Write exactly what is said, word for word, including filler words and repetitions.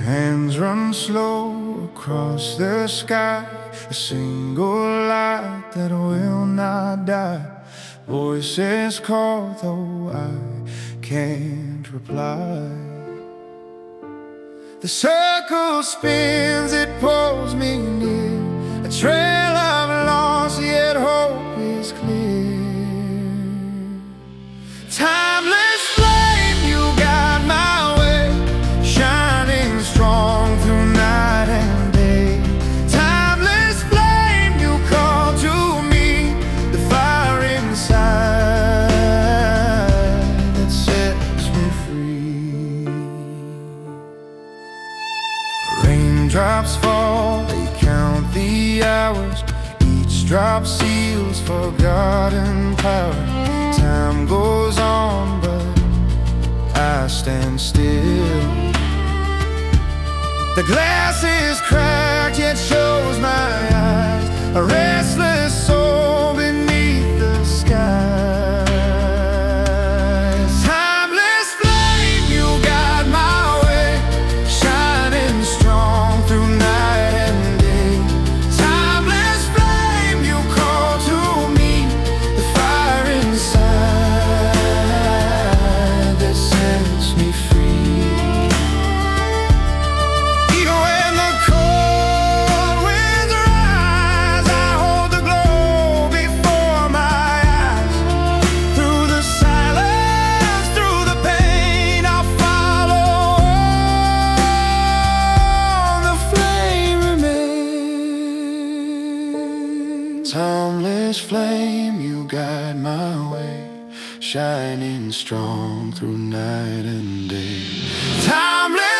Hands run slow across the sky, a single light that will not die. Voices call though I can't reply. The circle spins, it pulls me near, a trail of loss, yet hope is clear. Timeless flame, you guide my way, shining strong through night and day. Timeless flame, you call to me, the fire inside that sets me free. Raindrops fall, they count the hours, each drop seals forgotten power. Time goes on, but I stand still. The glass is cracked, yet shows my eyes, a restless soul beneath the skies. Timeless flame, you guide my way, shining strong through night and day. Timeless flame, you call to me, the fire inside that sets me free. Even when the cold winds rise, I hold the glow before my eyes. Through the silence, through the pain, I'll follow on, the flame remains. Timeless flame, you guide my way, shining strong through night and day. Timeless